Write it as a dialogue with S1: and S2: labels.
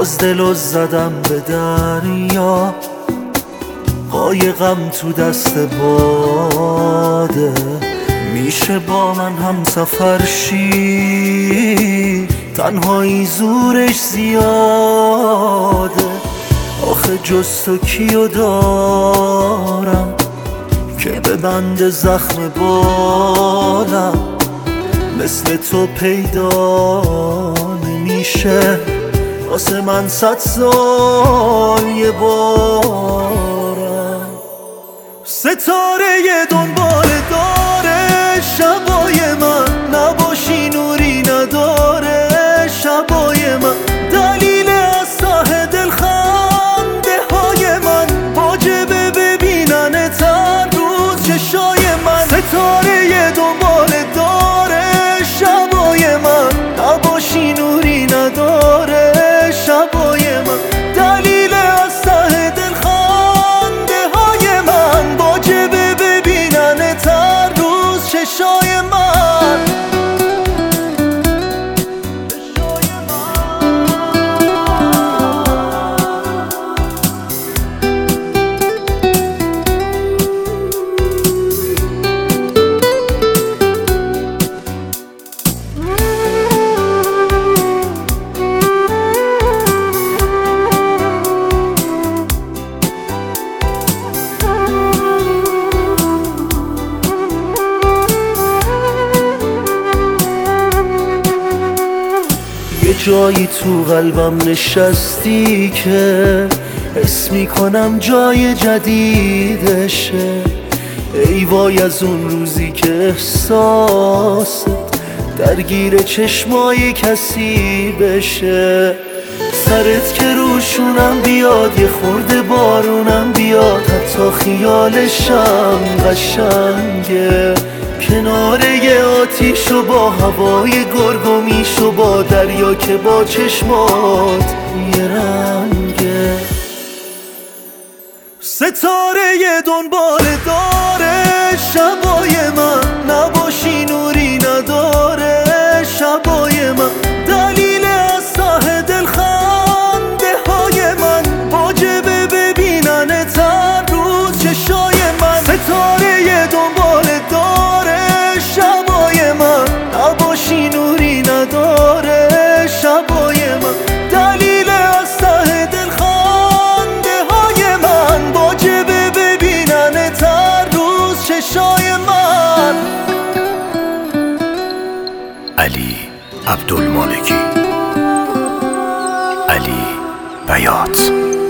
S1: باز دلو زدم به دریا، قایقم تو دست باده. میشه با من هم سفر شی، تنهایی زورش زیاده. آخه جز تو کیو دارم که ببنده زخم بالم، مثل تو پیدا نمیشه واسه من 100 سال یه بارم. ستاره دنبال داره شبای من، نباشی نوری نداره شبای من. دلیل از ته دل خنده های من، واجبه ببیننت هر روز چشای من. ستاره دنبال داره شبای من، نباشی نوری نداره شبای من. دلیل از ته دل خنده های من، واجبه ببیننت هر روز چشای من. یه جایی تو قلبم نشستی که حس میکنم جای جدیدشه. ای وای از اون روزی که احساست درگیر چشمای کسی بشه. سرت که روشونم بیاد، یه خورده بارونم بیاد، حتی خیالشم قشنگه. کنار یه آتیش و با هوای گرگومیش و با دریا که با چشمات یه رنگه. ستاره دنبال داره شبای من، نباشی نوری نداره شبای من. دلیل از ته دل خنده های من، واجبه ببیننت هر روز چشای من. ستاره دنبال داره شبای من، نباشی نوری نداره شبای من. دلیل از ته دل خنده های من، واجبه ببیننت هر روز چشای من.
S2: علی عبدالمالکی، علی بیات.